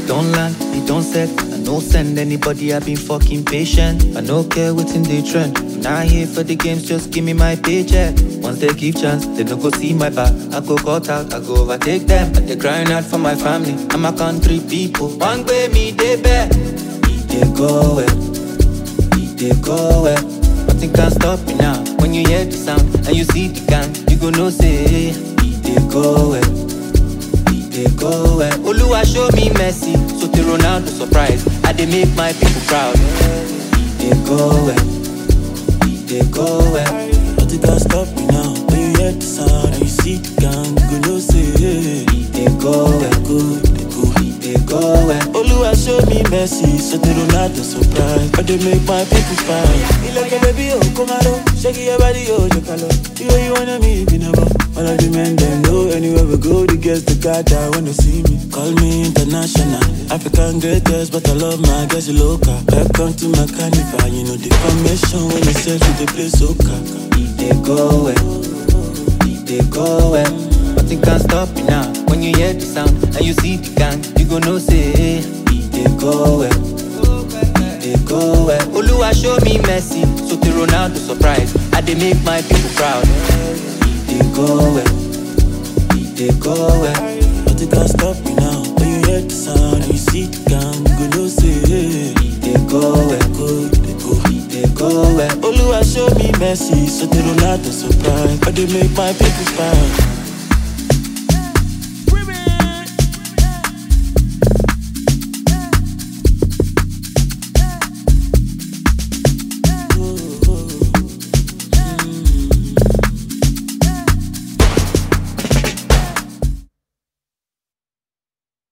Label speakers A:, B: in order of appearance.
A: It don't land, it don't set. I no send anybody, I been fucking patient. I no care what's in the trend. I'm not here for the games, just give me my paycheck. Once they give chance, they don't go see my back. I go cut out, I go overtake them. But they crying out for my family and my country people. One way me they bet. They go well, they go well. Nothing can stop me now. When you hear the sound and you see the gang, you go know say they go well, they go well. Oluwa show me mercy, so the Ronaldo surprise. I dey make my people proud. They go well, they go well.
B: Nothing can stop me now. When you hear the sound and you see the gang, you go know say
A: they go well, they go well.
B: Oluwa show me mercy, so they don't have to surprise. But they make my people proud. You like a baby, oh, come on, shake your body, oh, you color. You wanna me, be never. All of the men, they know anywhere we go, the girls, the guys that wanna see me. Call me international, African greatest, but I love my girls, you local. Welcome to my carnival, you know the formation when you say to the place, soca.
A: They go well, they go well. Nothing can stop me now. When you hear the sound and you see the gang, you go know say they go well, they go well. Oluwa show me mercy, so the Ronaldo surprise. I dey make my people proud. They go well, they go well.
B: Nothing can stop me now. When you hear the sound and you see the gang, you go know say
A: they go well, they go well.
B: Oluwa show me mercy, so they don't have to surprise. But they make my people proud.